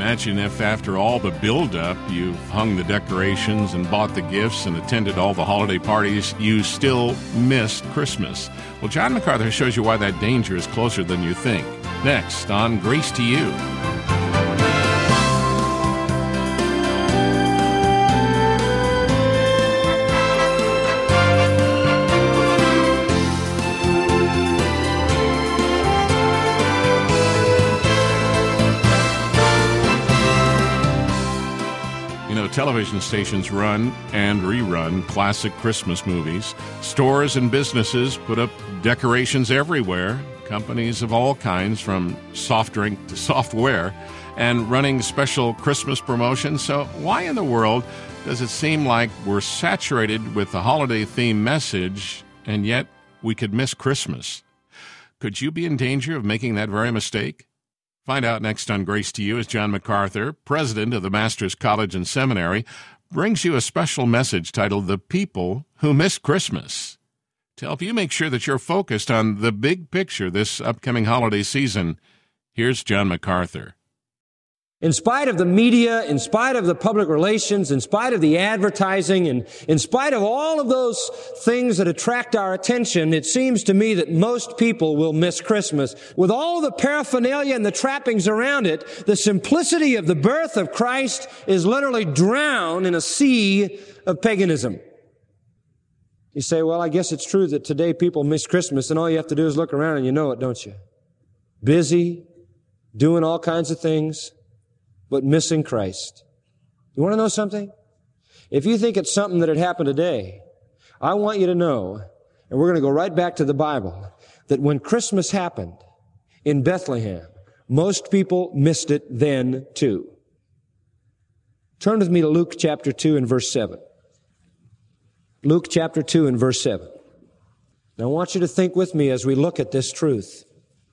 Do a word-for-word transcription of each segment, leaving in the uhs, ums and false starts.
Imagine if after all the build-up, you've hung the decorations and bought the gifts and attended all the holiday parties, you still missed Christmas. Well, John MacArthur shows you why that danger is closer than you think. Next on Grace to You. Television stations run and rerun classic Christmas movies. Stores and businesses put up decorations everywhere. Companies of all kinds, from soft drink to software, and running special Christmas promotions. So why in the world does it seem like we're saturated with the holiday theme message, and yet we could miss Christmas? Could you be in danger of making that very mistake? Find out next on Grace to You as John MacArthur, president of the Masters College and Seminary, brings you a special message titled The People Who Missed Christmas. To help you make sure that you're focused on the big picture this upcoming holiday season, here's John MacArthur. In spite of the media, in spite of the public relations, in spite of the advertising, and in spite of all of those things that attract our attention, it seems to me that most people will miss Christmas. With all the paraphernalia and the trappings around it, the simplicity of the birth of Christ is literally drowned in a sea of paganism. You say, well, I guess it's true that today people miss Christmas, and all you have to do is look around and you know it, don't you? Busy, doing all kinds of things, but missing Christ. You want to know something? If you think it's something that had happened today, I want you to know, and we're going to go right back to the Bible, that when Christmas happened in Bethlehem, most people missed it then too. Turn with me to Luke chapter two and verse seven. Luke chapter two and verse seven. Now I want you to think with me as we look at this truth.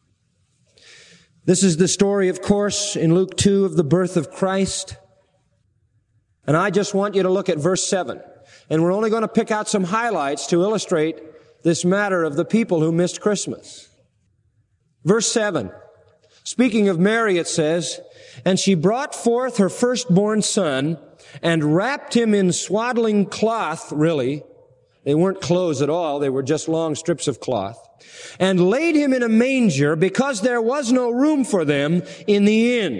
This is the story, of course, in Luke two of the birth of Christ. And I just want you to look at verse seven. And we're only going to pick out some highlights to illustrate this matter of the people who missed Christmas. Verse seven. Speaking of Mary, it says, "And she brought forth her firstborn son and wrapped him in swaddling cloth," really. They weren't clothes at all. They were just long strips of cloth. "And laid him in a manger because there was no room for them in the inn."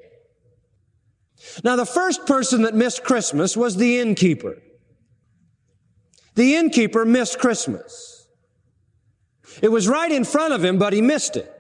Now, the first person that missed Christmas was the innkeeper. The innkeeper missed Christmas. It was right in front of him, but he missed it.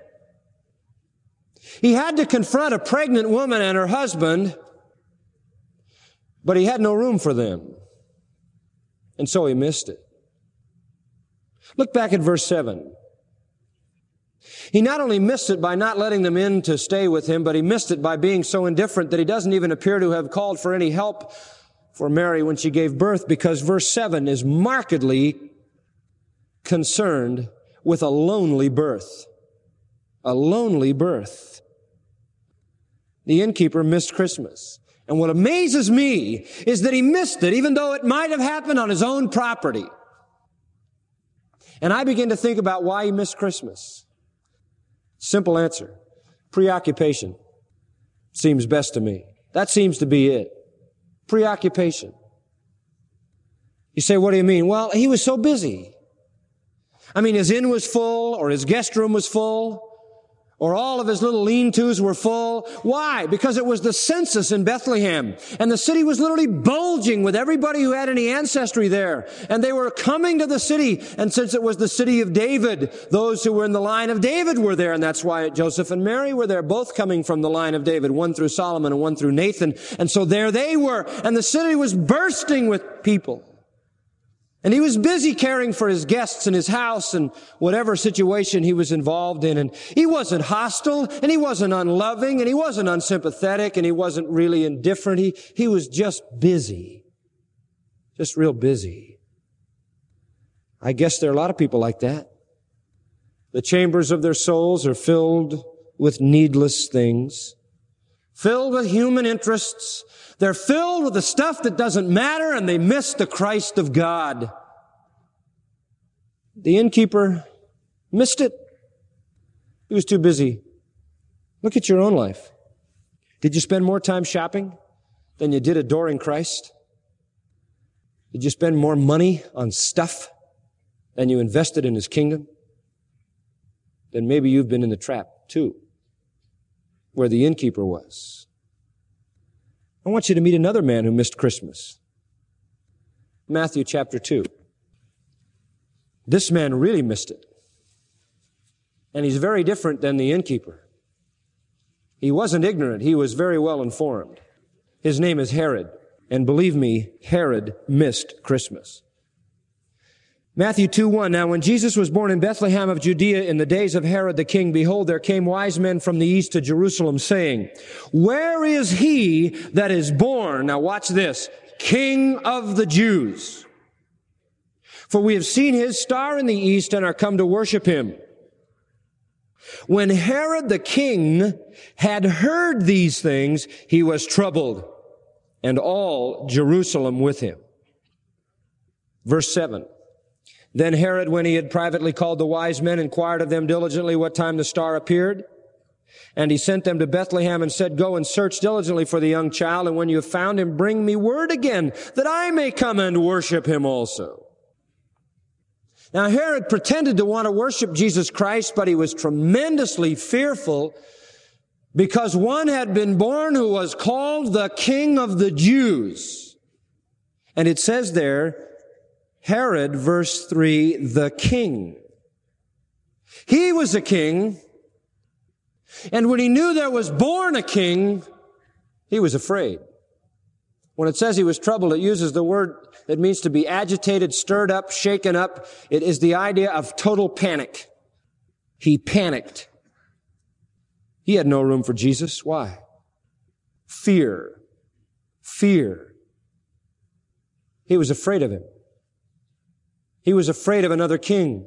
He had to confront a pregnant woman and her husband, but he had no room for them. And so he missed it. Look back at verse seven. He not only missed it by not letting them in to stay with him, but he missed it by being so indifferent that he doesn't even appear to have called for any help for Mary when she gave birth, because verse seven is markedly concerned with a lonely birth. A lonely birth. The innkeeper missed Christmas. And what amazes me is that he missed it, even though it might have happened on his own property. And I begin to think about why he missed Christmas. Simple answer. Preoccupation seems best to me. That seems to be it. Preoccupation. You say, what do you mean? Well, he was so busy. I mean, his inn was full, or his guest room was full, or all of his little lean-tos were full. Why? Because it was the census in Bethlehem. And the city was literally bulging with everybody who had any ancestry there. And they were coming to the city. And since it was the city of David, those who were in the line of David were there. And that's why Joseph and Mary were there, both coming from the line of David, one through Solomon and one through Nathan. And so there they were. And the city was bursting with people. And he was busy caring for his guests in his house and whatever situation he was involved in. And he wasn't hostile, and he wasn't unloving, and he wasn't unsympathetic, and he wasn't really indifferent. He, he was just busy. Just real busy. I guess there are a lot of people like that. The chambers of their souls are filled with needless things, filled with human interests. They're filled with the stuff that doesn't matter, and they miss the Christ of God. The innkeeper missed it. He was too busy. Look at your own life. Did you spend more time shopping than you did adoring Christ? Did you spend more money on stuff than you invested in His kingdom? Then maybe you've been in the trap too, where the innkeeper was. I want you to meet another man who missed Christmas. Matthew chapter two. This man really missed it. And he's very different than the innkeeper. He wasn't ignorant. He was very well informed. His name is Herod. And believe me, Herod missed Christmas. Matthew two one, now when Jesus was born in Bethlehem of Judea in the days of Herod the king, behold, there came wise men from the east to Jerusalem, saying, where is he that is born, now watch this, King of the Jews? For we have seen his star in the east and are come to worship him. When Herod the king had heard these things, he was troubled, and all Jerusalem with him. Verse seven. Then Herod, when he had privately called the wise men, inquired of them diligently what time the star appeared. And he sent them to Bethlehem and said, go and search diligently for the young child, and when you have found him, bring me word again, that I may come and worship him also. Now Herod pretended to want to worship Jesus Christ, but he was tremendously fearful because one had been born who was called the King of the Jews. And it says there, Herod, verse three, the king. He was a king, and when he knew there was born a king, he was afraid. When it says he was troubled, it uses the word that means to be agitated, stirred up, shaken up. It is the idea of total panic. He panicked. He had no room for Jesus. Why? Fear. Fear. He was afraid of him. He was afraid of another king.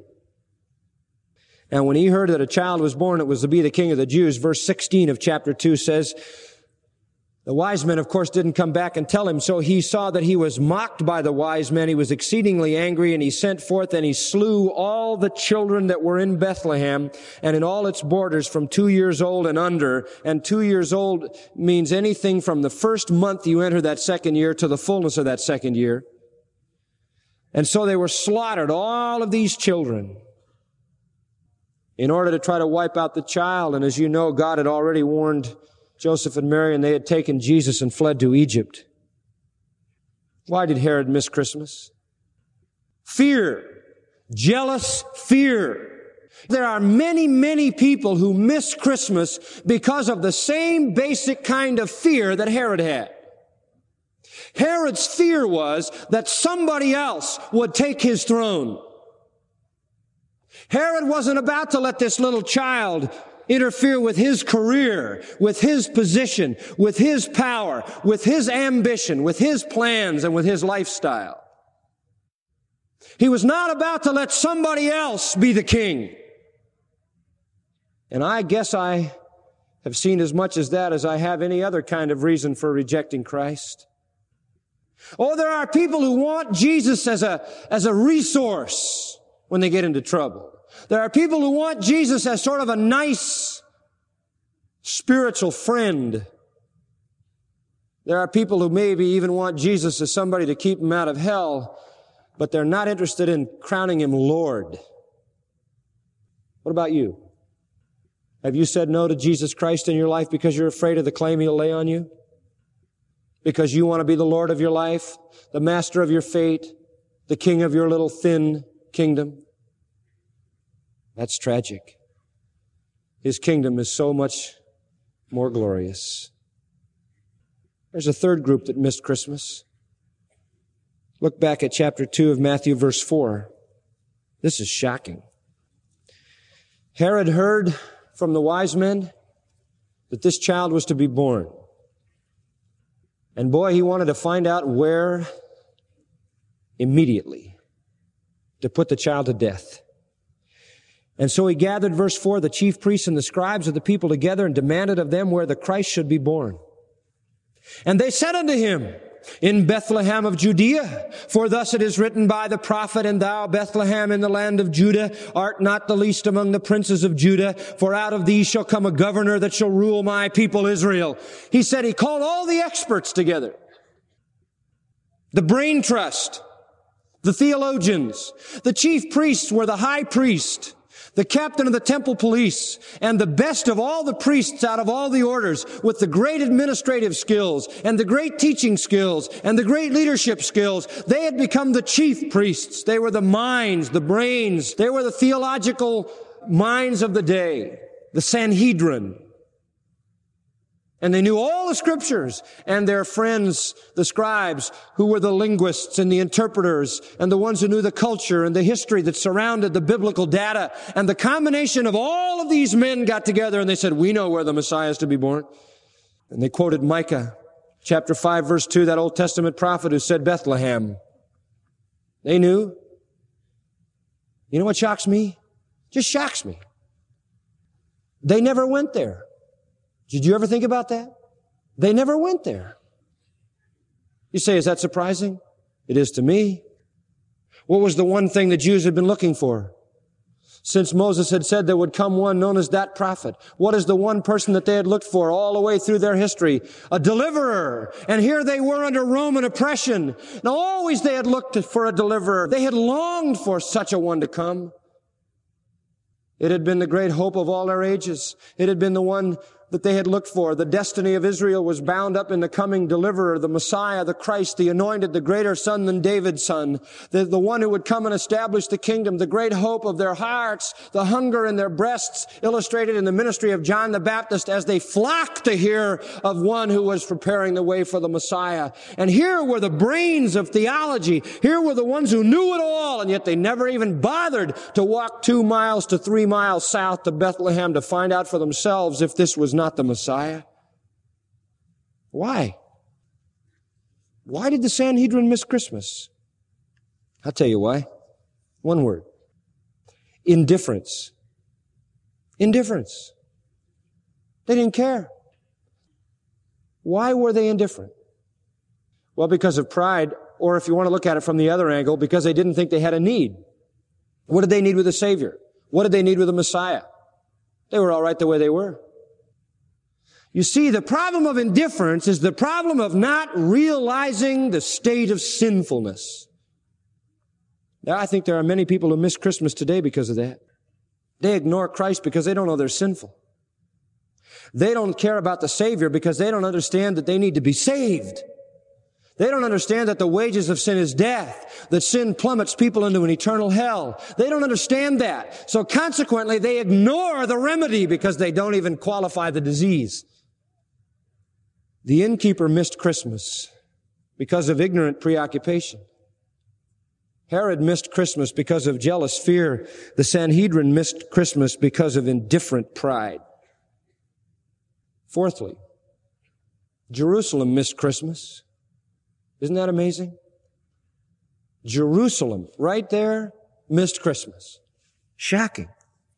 And when he heard that a child was born, it was to be the King of the Jews. Verse sixteen of chapter two says, the wise men, of course, didn't come back and tell him. So he saw that he was mocked by the wise men. He was exceedingly angry, and he sent forth and he slew all the children that were in Bethlehem and in all its borders from two years old and under. And two years old means anything from the first month you enter that second year to the fullness of that second year. And so they were slaughtered, all of these children, in order to try to wipe out the child. And as you know, God had already warned Joseph and Mary, and they had taken Jesus and fled to Egypt. Why did Herod miss Christmas? Fear. Jealous fear. There are many, many people who miss Christmas because of the same basic kind of fear that Herod had. Herod's fear was that somebody else would take his throne. Herod wasn't about to let this little child interfere with his career, with his position, with his power, with his ambition, with his plans, and with his lifestyle. He was not about to let somebody else be the king. And I guess I have seen as much as that as I have any other kind of reason for rejecting Christ. Oh, there are people who want Jesus as a, as a resource when they get into trouble. There are people who want Jesus as sort of a nice spiritual friend. There are people who maybe even want Jesus as somebody to keep them out of hell, but they're not interested in crowning him Lord. What about you? Have you said no to Jesus Christ in your life because you're afraid of the claim he'll lay on you? Because you want to be the Lord of your life, the master of your fate, the king of your little thin kingdom? That's tragic. His kingdom is so much more glorious. There's a third group that missed Christmas. Look back at chapter two of Matthew, verse four. This is shocking. Herod heard from the wise men that this child was to be born. And boy, he wanted to find out where immediately to put the child to death. And so he gathered, verse four, the chief priests and the scribes of the people together and demanded of them where the Christ should be born. And they said unto him, in Bethlehem of Judea. For thus it is written by the prophet, and thou, Bethlehem, in the land of Judah, art not the least among the princes of Judah, for out of thee shall come a governor that shall rule my people Israel. He said he called all the experts together. The brain trust, the theologians, the chief priests were the high priest, the captain of the temple police, and the best of all the priests out of all the orders, with the great administrative skills and the great teaching skills and the great leadership skills. They had become the chief priests. They were the minds, the brains. They were the theological minds of the day, the Sanhedrin. And they knew all the scriptures, and their friends, the scribes, who were the linguists and the interpreters and the ones who knew the culture and the history that surrounded the biblical data. And the combination of all of these men got together and they said, we know where the Messiah is to be born. And they quoted Micah chapter five, verse two, that Old Testament prophet who said Bethlehem. They knew. You know what shocks me? Just shocks me. They never went there. Did you ever think about that? They never went there. You say, is that surprising? It is to me. What was the one thing the Jews had been looking for? Since Moses had said there would come one known as that prophet. What is the one person that they had looked for all the way through their history? A deliverer. And here they were under Roman oppression. Now always they had looked for a deliverer. They had longed for such a one to come. It had been the great hope of all their ages. It had been the one that they had looked for. The destiny of Israel was bound up in the coming deliverer, the Messiah, the Christ, the anointed, the greater son than David's son, the, the one who would come and establish the kingdom, the great hope of their hearts, the hunger in their breasts, illustrated in the ministry of John the Baptist as they flocked to hear of one who was preparing the way for the Messiah. And here were the brains of theology. Here were the ones who knew it all, and yet they never even bothered to walk two miles to three miles south to Bethlehem to find out for themselves if this was not the Messiah. Why? Why did the Sanhedrin miss Christmas? I'll tell you why. One word. Indifference. Indifference. They didn't care. Why were they indifferent? Well, because of pride, or if you want to look at it from the other angle, because they didn't think they had a need. What did they need with a Savior? What did they need with a Messiah? They were all right the way they were. You see, the problem of indifference is the problem of not realizing the state of sinfulness. Now, I think there are many people who miss Christmas today because of that. They ignore Christ because they don't know they're sinful. They don't care about the Savior because they don't understand that they need to be saved. They don't understand that the wages of sin is death, that sin plummets people into an eternal hell. They don't understand that. So consequently, they ignore the remedy because they don't even qualify the disease. The innkeeper missed Christmas because of ignorant preoccupation. Herod missed Christmas because of jealous fear. The Sanhedrin missed Christmas because of indifferent pride. Fourthly, Jerusalem missed Christmas. Isn't that amazing? Jerusalem, right there, missed Christmas. Shocking.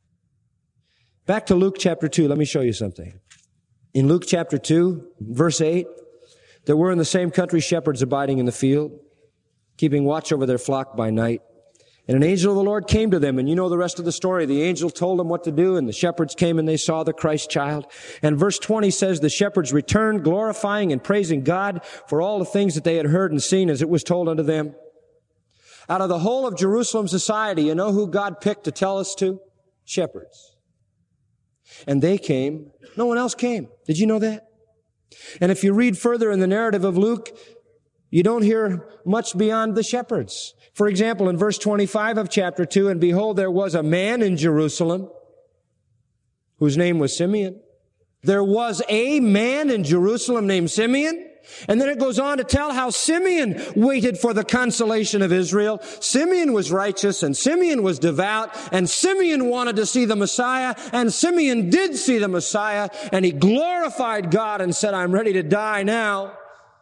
Back to Luke chapter two. Let me show you something. In Luke chapter two, verse eight, there were in the same country shepherds abiding in the field, keeping watch over their flock by night. And an angel of the Lord came to them, and you know the rest of the story. The angel told them what to do, and the shepherds came and they saw the Christ child. And verse twenty says, the shepherds returned, glorifying and praising God for all the things that they had heard and seen as it was told unto them. Out of the whole of Jerusalem society, you know who God picked to tell us to? Shepherds. And they came. No one else came. Did you know that? And if you read further in the narrative of Luke, you don't hear much beyond the shepherds. For example, in verse twenty-five of chapter two, and behold, there was a man in Jerusalem whose name was Simeon. There was a man in Jerusalem named Simeon. And then it goes on to tell how Simeon waited for the consolation of Israel. Simeon was righteous and Simeon was devout and Simeon wanted to see the Messiah and Simeon did see the Messiah and he glorified God and said, I'm ready to die now.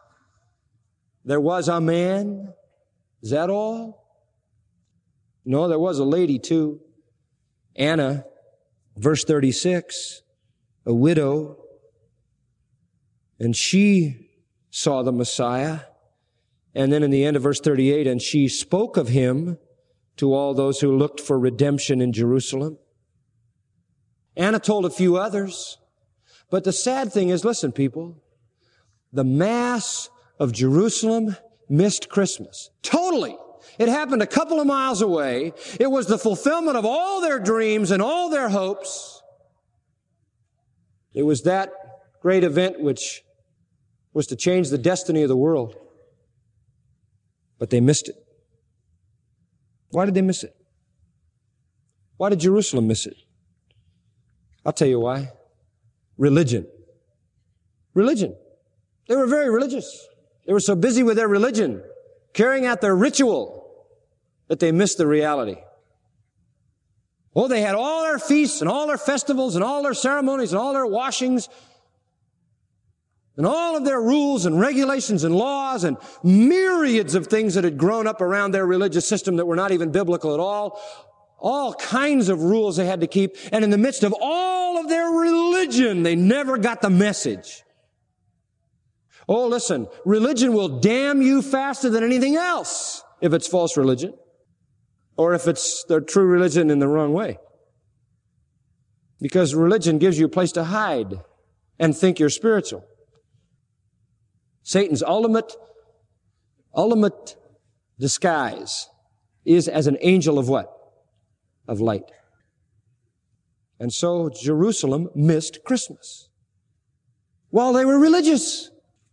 There was a man. Is that all? No, there was a lady too. Anna, verse thirty-six, a widow. And she saw the Messiah And then in the end of verse thirty-eight, and she spoke of him to all those who looked for redemption in Jerusalem. Anna told a few others. But the sad thing is, listen, people, the mass of Jerusalem missed Christmas. Totally. It happened a couple of miles away. It was the fulfillment of all their dreams and all their hopes. It was that great event which was to change the destiny of the world. But they missed it. Why did they miss it? Why did Jerusalem miss it? I'll tell you why. Religion. Religion. They were very religious. They were so busy with their religion, carrying out their ritual, that they missed the reality. Oh, they had all their feasts and all their festivals and all their ceremonies and all their washings and all of their rules and regulations and laws and myriads of things that had grown up around their religious system that were not even biblical at all. All kinds of rules they had to keep. And in the midst of all of their religion, they never got the message. Oh, listen, religion will damn you faster than anything else if it's false religion or if it's their true religion in the wrong way. Because religion gives you a place to hide and think you're spiritual. Satan's ultimate, ultimate disguise is as an angel of what? Of light. And so Jerusalem missed Christmas while they were religious.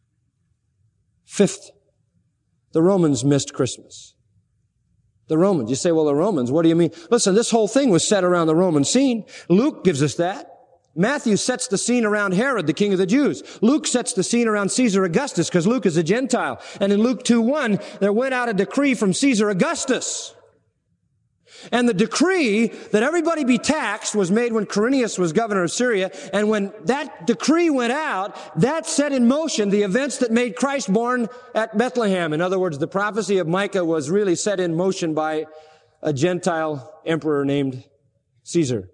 Fifth, the Romans missed Christmas. The Romans. You say, well, the Romans, what do you mean? Listen, this whole thing was set around the Roman scene. Luke gives us that. Matthew sets the scene around Herod, the king of the Jews. Luke sets the scene around Caesar Augustus, because Luke is a Gentile. And in Luke two one, there went out a decree from Caesar Augustus. And the decree that everybody be taxed was made when Quirinius was governor of Syria. And when that decree went out, that set in motion the events that made Christ born at Bethlehem. In other words, the prophecy of Micah was really set in motion by a Gentile emperor named Caesar.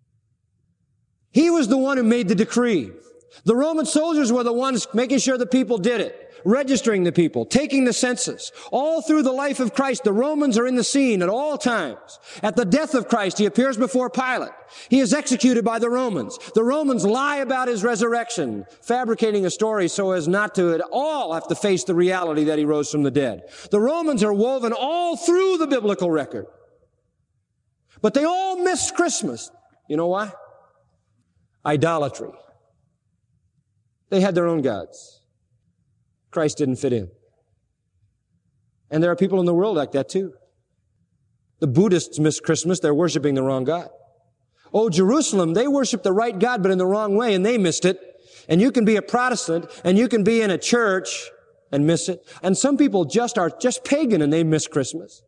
He was the one who made the decree. The Roman soldiers were the ones making sure the people did it, registering the people, taking the census. All through the life of Christ, the Romans are in the scene at all times. At the death of Christ, he appears before Pilate. He is executed by the Romans. The Romans lie about his resurrection, fabricating a story so as not to at all have to face the reality that he rose from the dead. The Romans are woven all through the biblical record. But they all missed Christmas. You know why? Idolatry. They had their own gods. Christ didn't fit in. And there are people in the world like that too. The Buddhists miss Christmas. They're worshiping the wrong God. Oh, Jerusalem, they worship the right God, but in the wrong way, and they missed it. And you can be a Protestant, and you can be in a church and miss it. And some people just are just pagan, and they miss Christmas.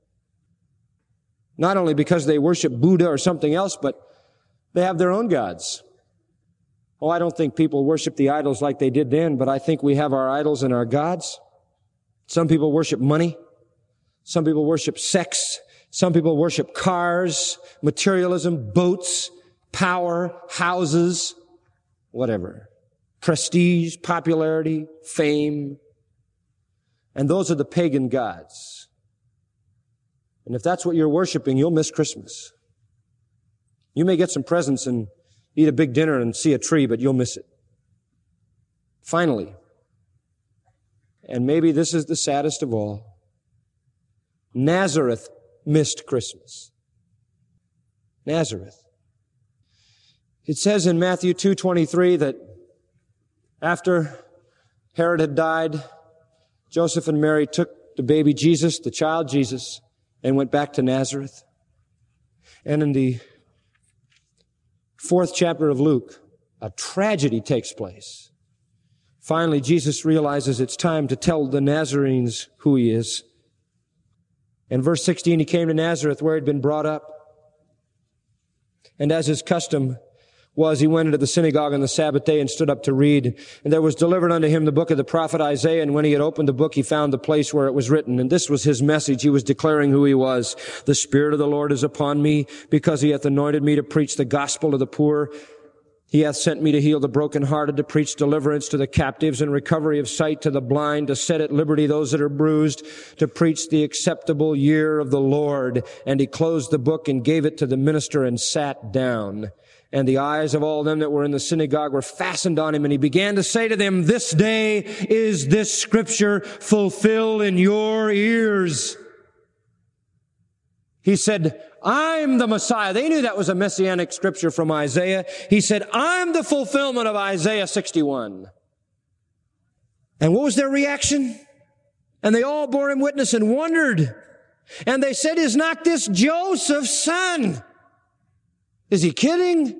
Not only because they worship Buddha or something else, but they have their own gods. Oh, I don't think people worship the idols like they did then, but I think we have our idols and our gods. Some people worship money. Some people worship sex. Some people worship cars, materialism, boats, power, houses, whatever. Prestige, popularity, fame. And those are the pagan gods. And if that's what you're worshiping, you'll miss Christmas. You may get some presents and eat a big dinner and see a tree, but you'll miss it. Finally, and maybe this is the saddest of all, Nazareth missed Christmas. Nazareth. It says in Matthew two twenty-three that after Herod had died, Joseph and Mary took the baby Jesus, the child Jesus, and went back to Nazareth. And in the fourth chapter of Luke, a tragedy takes place. Finally, Jesus realizes it's time to tell the Nazarenes who he is. In verse sixteen, he came to Nazareth where he'd been brought up. And as his custom was, he went into the synagogue on the Sabbath day and stood up to read. And there was delivered unto him the book of the prophet Isaiah. And when he had opened the book, he found the place where it was written. And this was his message. He was declaring who he was. The Spirit of the Lord is upon me, because he hath anointed me to preach the gospel to the poor. He hath sent me to heal the brokenhearted, to preach deliverance to the captives and recovery of sight to the blind, to set at liberty those that are bruised, to preach the acceptable year of the Lord. And he closed the book and gave it to the minister and sat down. And the eyes of all them that were in the synagogue were fastened on him. And he began to say to them, this day is this scripture fulfilled in your ears. He said, I'm the Messiah. They knew that was a messianic scripture from Isaiah. He said, I'm the fulfillment of Isaiah sixty-one. And what was their reaction? And they all bore him witness and wondered. And they said, is not this Joseph's son? Is he kidding?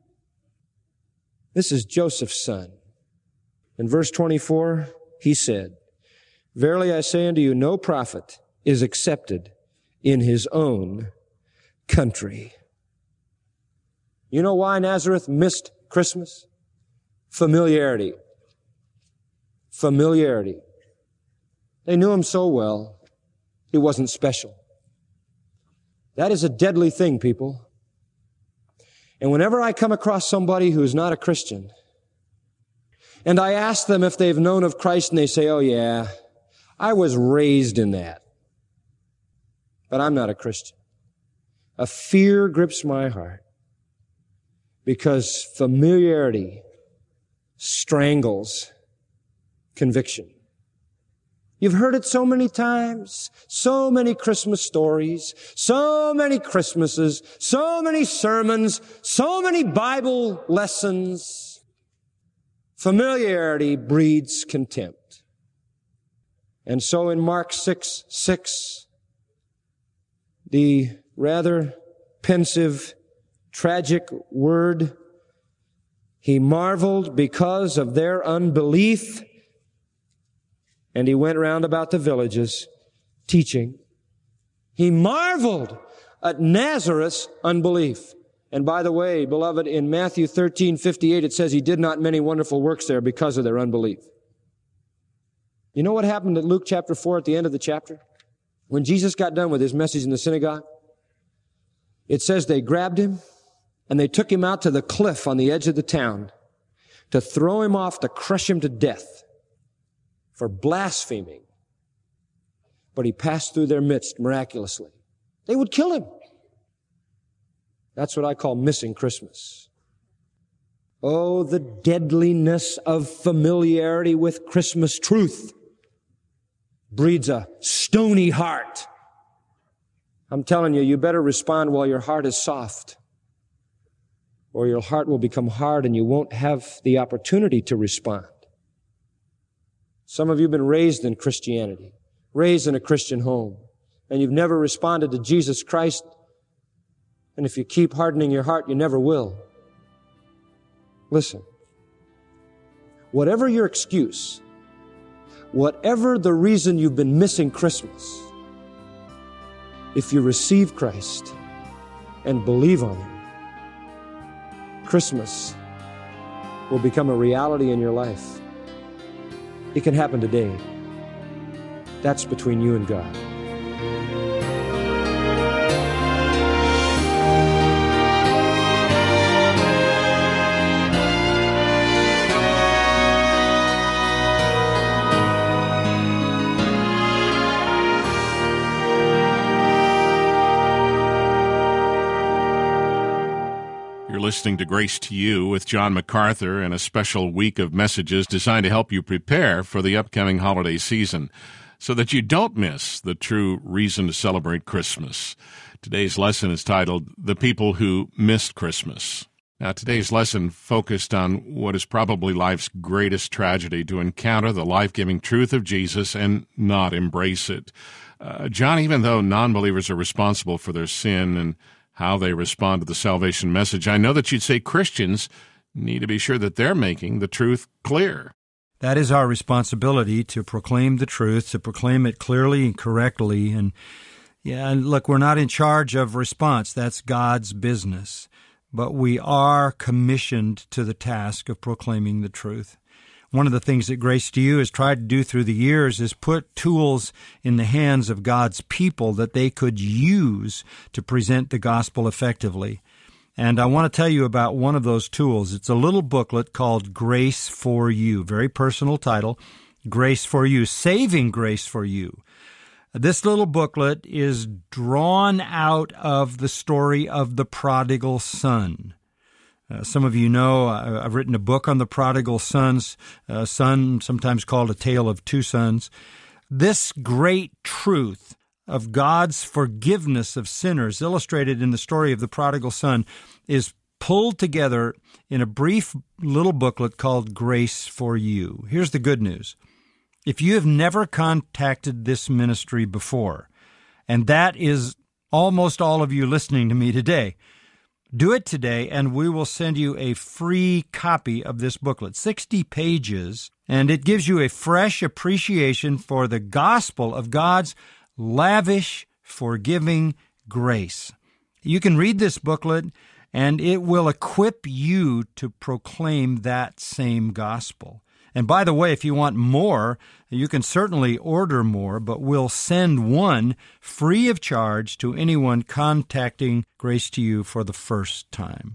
This is Joseph's son. In verse twenty-four, he said, verily I say unto you, no prophet is accepted in his own country. You know why Nazareth missed Christmas? Familiarity. Familiarity. They knew him so well, he wasn't special. That is a deadly thing, people. And whenever I come across somebody who's not a Christian, and I ask them if they've known of Christ, and they say, oh yeah, I was raised in that, but I'm not a Christian. A fear grips my heart because familiarity strangles conviction. You've heard it so many times, so many Christmas stories, so many Christmases, so many sermons, so many Bible lessons. Familiarity breeds contempt. And so in Mark six six, the rather pensive, tragic word, he marveled because of their unbelief, and he went round about the villages teaching. He marveled at Nazareth's unbelief. And by the way, beloved, in Matthew thirteen fifty-eight, it says he did not many wonderful works there because of their unbelief. You know what happened at Luke chapter four at the end of the chapter? When Jesus got done with his message in the synagogue, it says they grabbed him and they took him out to the cliff on the edge of the town to throw him off, to crush him to death for blaspheming. But he passed through their midst miraculously. They would kill him. That's what I call missing Christmas. Oh, the deadliness of familiarity with Christmas truth breeds a stony heart. I'm telling you, you better respond while your heart is soft, or your heart will become hard and you won't have the opportunity to respond. Some of you have been raised in Christianity, raised in a Christian home, and you've never responded to Jesus Christ. And if you keep hardening your heart, you never will. Listen, whatever your excuse, whatever the reason you've been missing Christmas, if you receive Christ and believe on Him, Christmas will become a reality in your life. It can happen today. That's between you and God. Listening to Grace to You with John MacArthur and a special week of messages designed to help you prepare for the upcoming holiday season so that you don't miss the true reason to celebrate Christmas. Today's lesson is titled, The People Who Missed Christmas. Now, today's lesson focused on what is probably life's greatest tragedy, to encounter the life-giving truth of Jesus and not embrace it. Uh, John, even though non-believers are responsible for their sin and how they respond to the salvation message, I know that you'd say Christians need to be sure that they're making the truth clear. That is our responsibility, to proclaim the truth, to proclaim it clearly and correctly. And yeah, and look, we're not in charge of response. That's God's business. But we are commissioned to the task of proclaiming the truth. One of the things that Grace to You has tried to do through the years is put tools in the hands of God's people that they could use to present the gospel effectively. And I want to tell you about one of those tools. It's a little booklet called Grace for You. Very personal title, Grace for You, Saving Grace for You. This little booklet is drawn out of the story of the prodigal son. Uh, some of you know uh, I've written a book on the prodigal son's uh, son, sometimes called A Tale of Two Sons. This great truth of God's forgiveness of sinners, illustrated in the story of the prodigal son, is pulled together in a brief little booklet called Grace for You. Here's the good news. If you have never contacted this ministry before, and that is almost all of you listening to me today, do it today, and we will send you a free copy of this booklet, sixty pages, and it gives you a fresh appreciation for the gospel of God's lavish, forgiving grace. You can read this booklet, and it will equip you to proclaim that same gospel. And by the way, if you want more, you can certainly order more, but we'll send one free of charge to anyone contacting Grace to You for the first time.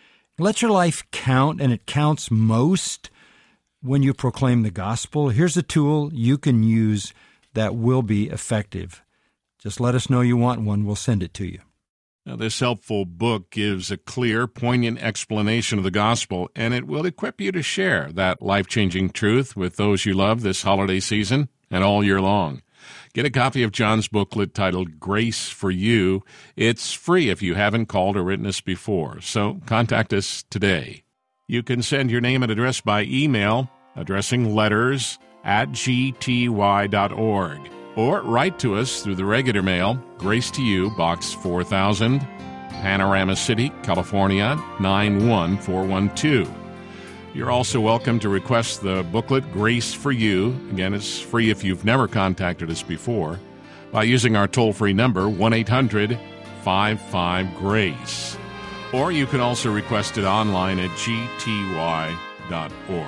Let your life count, and it counts most when you proclaim the gospel. Here's a tool you can use that will be effective. Just let us know you want one. We'll send it to you. Now, this helpful book gives a clear, poignant explanation of the gospel, and it will equip you to share that life-changing truth with those you love this holiday season and all year long. Get a copy of John's booklet titled Grace for You. It's free if you haven't called or written us before, so contact us today. You can send your name and address by email, addressing letters at g t y dot org. Or write to us through the regular mail, Grace to You, Box four thousand, Panorama City, California, nine one four one two. You're also welcome to request the booklet Grace for You. Again, it's free if you've never contacted us before, by using our toll-free number, one eight hundred five five GRACE. Or you can also request it online at g t y dot org.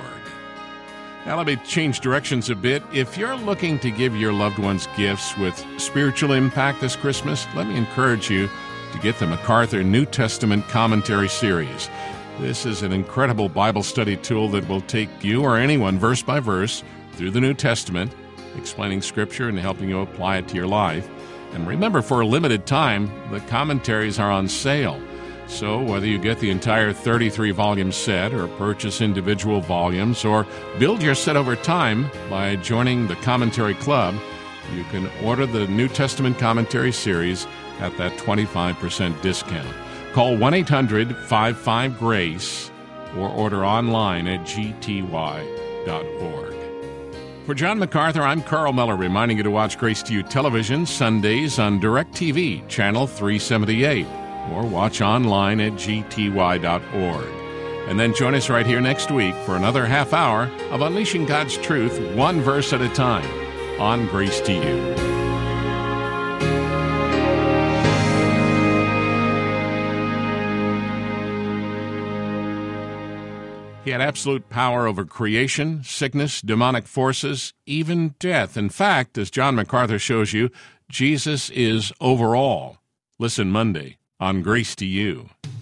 Now let me change directions a bit. If you're looking to give your loved ones gifts with spiritual impact this Christmas, let me encourage you to get the MacArthur New Testament Commentary Series. This is an incredible Bible study tool that will take you or anyone verse by verse through the New Testament, explaining Scripture and helping you apply it to your life. And remember, for a limited time, the commentaries are on sale. So whether you get the entire thirty-three volume set or purchase individual volumes or build your set over time by joining the Commentary Club, you can order the New Testament Commentary Series at that twenty-five percent discount. Call one eight hundred five five GRACE or order online at g t y dot org. For John MacArthur, I'm Carl Miller, reminding you to watch Grace to You Television Sundays on DirecTV, Channel three seventy-eight. Or watch online at g t y dot org. And then join us right here next week for another half hour of Unleashing God's Truth, one verse at a time, on Grace to You. He had absolute power over creation, sickness, demonic forces, even death. In fact, as John MacArthur shows you, Jesus is over all. Listen Monday on Grace to You.